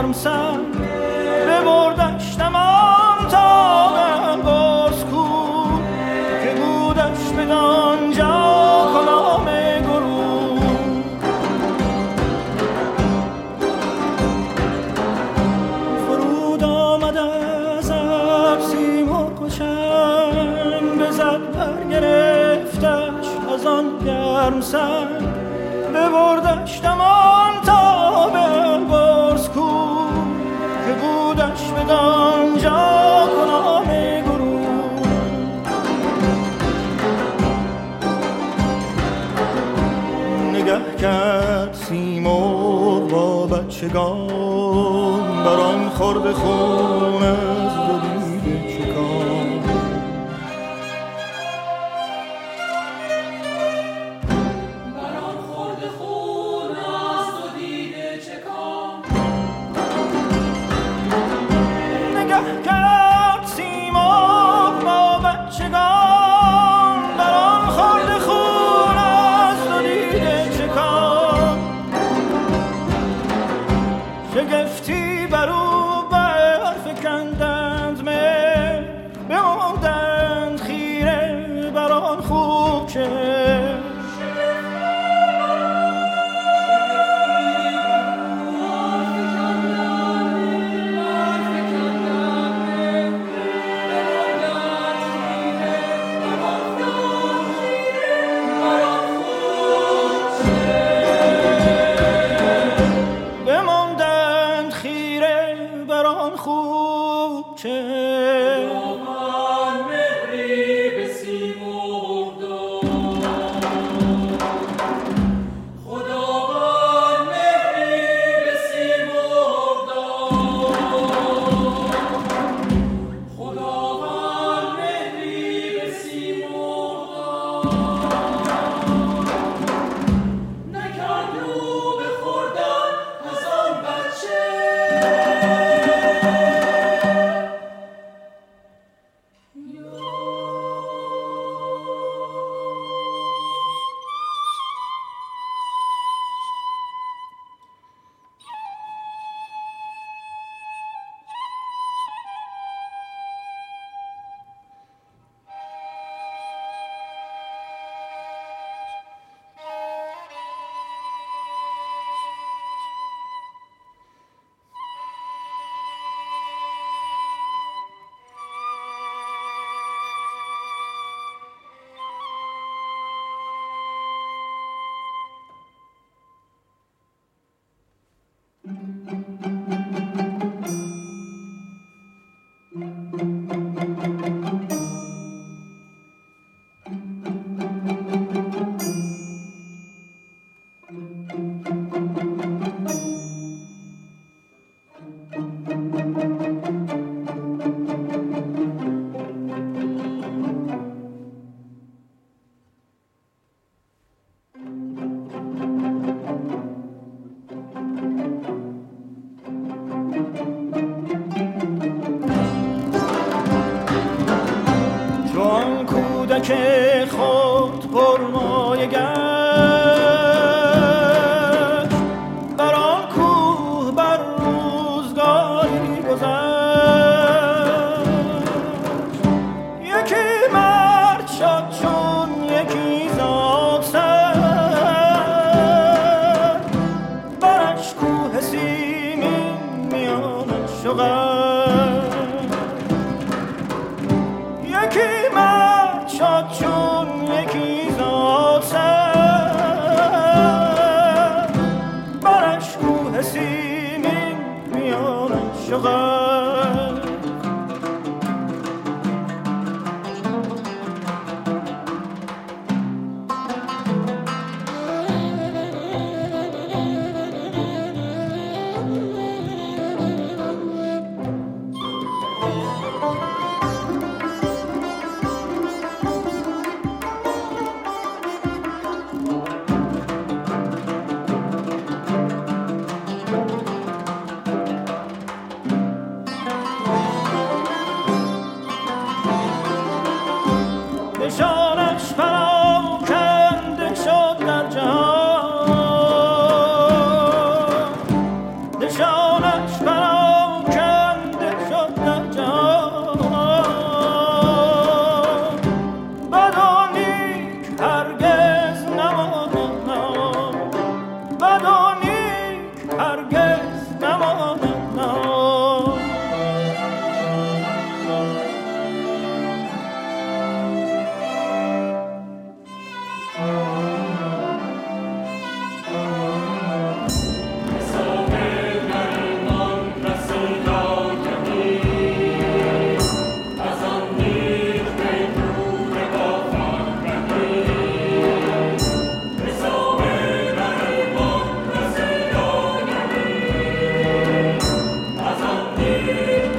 گرم سر ببردش تمام تا به باز کو که بودش بدانجا کلام گروه. فرود آمد از ابر سیمرغ و چنگ بزد برگرفتش از آن گرم سر ببردش تمام تا به باز کو که بودش بدانجا کلام گروه. نگه کرد سیمرغ با بچگان بر آن خورد خون از دو دیده چکان. شگفتی بر او برفکندند مهر بماندند خیره بر آن خوب چهر. که خود پرمایه گشت بر آن کوه بر روزگاری گذشت. یکی مرد شد چون یکی زاد سر برش کوه سیمین میانش شغل. یکی مرد شد چون گیر